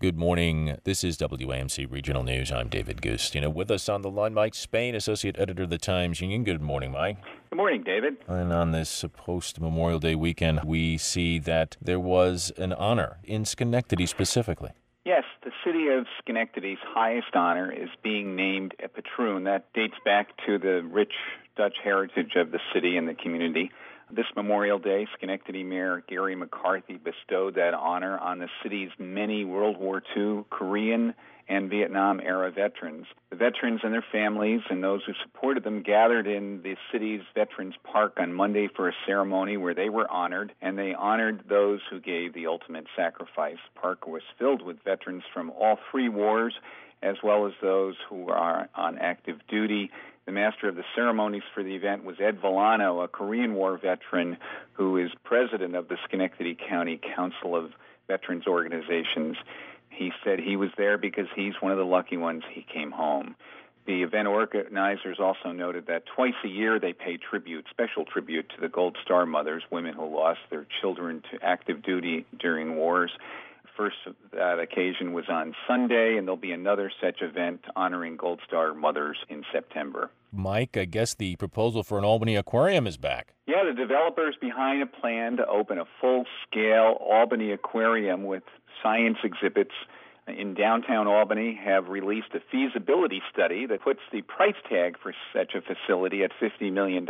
Good morning. This is WAMC Regional News. I'm David Gustina. With us on the line, Mike Spain, Associate Editor of the Times-Union. Good morning, Mike. Good morning, David. And on this post-Memorial Day weekend, we see that there was an honor in Schenectady specifically. Yes, the city of Schenectady's highest honor is being named a patroon. That dates back to the rich Dutch heritage of the city and the community. This Memorial Day, Schenectady Mayor Gary McCarthy bestowed that honor on the city's many World War II, Korean, and Vietnam-era veterans. The veterans and their families and those who supported them gathered in the city's Veterans Park on Monday for a ceremony where they were honored, and they honored those who gave the ultimate sacrifice. The park was filled with veterans from all three wars, as well as those who are on active duty. The master of the ceremonies for the event was Ed Villano, a Korean War veteran who is president of the Schenectady County Council of Veterans Organizations. He said he was there because he's one of the lucky ones he came home. The event organizers also noted that twice a year they pay special tribute to the Gold Star mothers, women who lost their children to active duty during wars. First occasion was on Sunday, and there'll be another such event honoring Gold Star mothers in September. Mike, I guess the proposal for an Albany aquarium is back. Yeah, the developers behind a plan to open a full-scale Albany aquarium with science exhibits in downtown Albany have released a feasibility study that puts the price tag for such a facility at $50 million.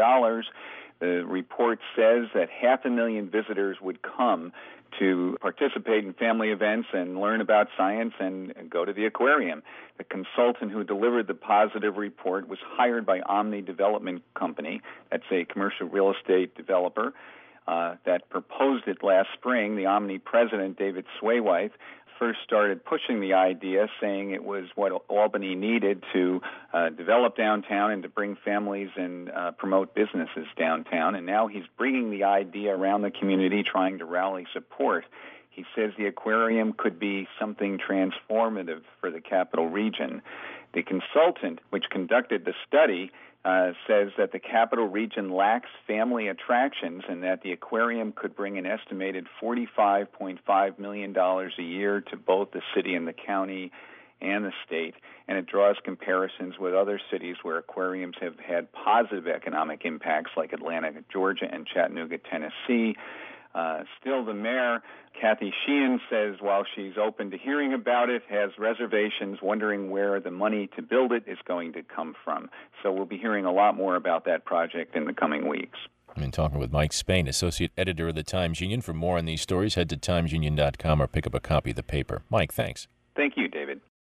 The report says that 500,000 visitors would come to participate in family events and learn about science and go to the aquarium. The consultant who delivered the positive report was hired by Omni Development Company. That's a commercial real estate developer that proposed it last spring. The Omni president, David Swaywife, first started pushing the idea, saying it was what Albany needed to develop downtown and to bring families and promote businesses downtown. And now he's bringing the idea around the community, trying to rally support. He says the aquarium could be something transformative for the capital region. The consultant, which conducted the study, says that the capital region lacks family attractions and that the aquarium could bring an estimated $45.5 million a year to both the city and the county and the state. And it draws comparisons with other cities where aquariums have had positive economic impacts like Atlanta, Georgia, and Chattanooga, Tennessee. Still, the mayor, Kathy Sheehan, says while she's open to hearing about it, has reservations, wondering where the money to build it is going to come from. So we'll be hearing a lot more about that project in the coming weeks. I've been talking with Mike Spain, Associate Editor of the Times-Union. For more on these stories, head to timesunion.com or pick up a copy of the paper. Mike, thanks. Thank you, David.